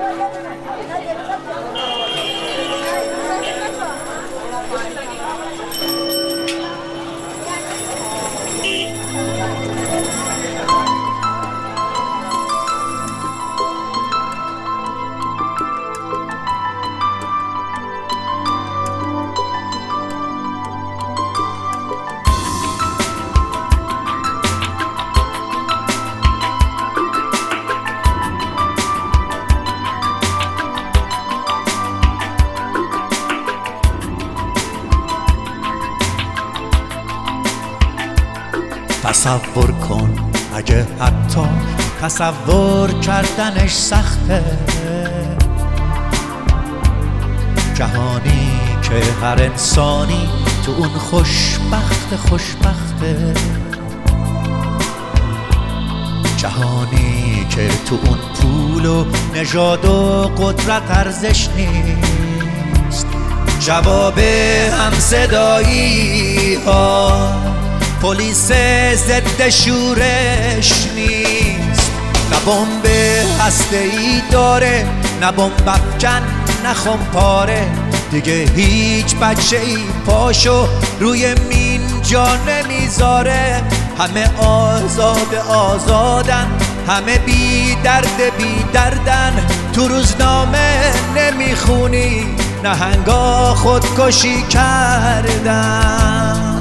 تصور کن اگه حتی تصور کردنش سخته، جهانی که هر انسانی تو اون خوشبخته، جهانی که تو اون پول و نژاد و قدرت ارزش نیست، جواب همصدایی ها پلیس ضد شورش نیست، نه بمب هسته‌ای داره، نه بمب افکن، نه خمپاره، دیگه هیچ بچه‌ای پاشو روی مین جا نمیذاره، همه آزادن، همه بی دردن، تو روزنامه نمیخونی نهنگا خودکشی کردن.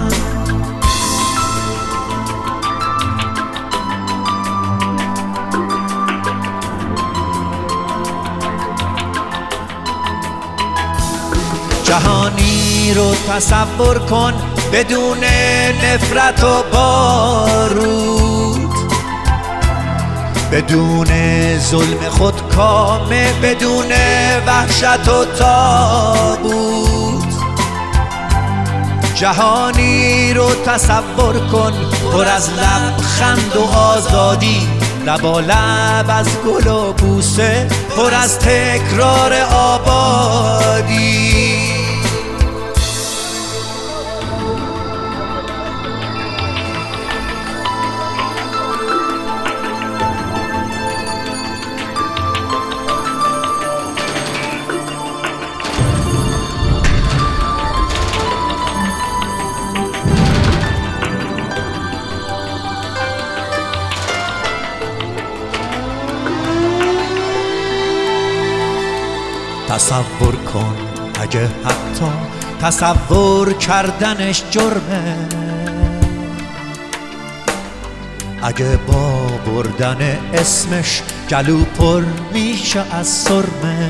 جهانی رو تصور کن بدون نفرت و بارود، بدون ظلم خودکامه، بدون وحشت و تابوت. جهانی رو تصور کن پر از لبخند و آزادی، لبالب از گل و بوسه، پر از تکرار آبادی. تصور کن اگه حتی تصور کردنش جرمه، اگه با بردن اسمش گلو پر میشه از سرمه.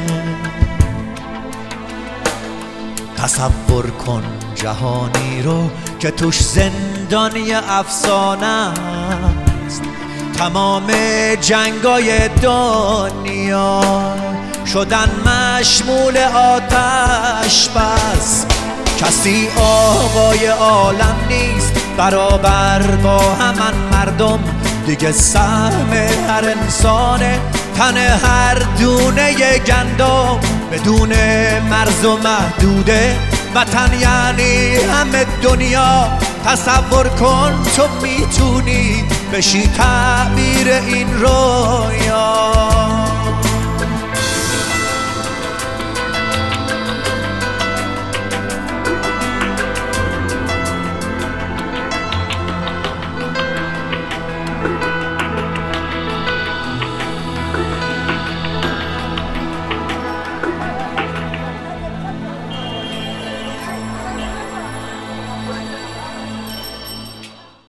تصور کن جهانی رو که توش زندان یه افسانه است، تمام جنگای دنیا شدن مشمول آتش بس، کسی آقای عالم نیست برابر با همان مردم، دیگه سهم هر انسانه تن هر دونه گندم، بدون مرز و محدوده وطن یعنی همه دنیا. تصور کن تو میتونی بشی تعبیر این رویا.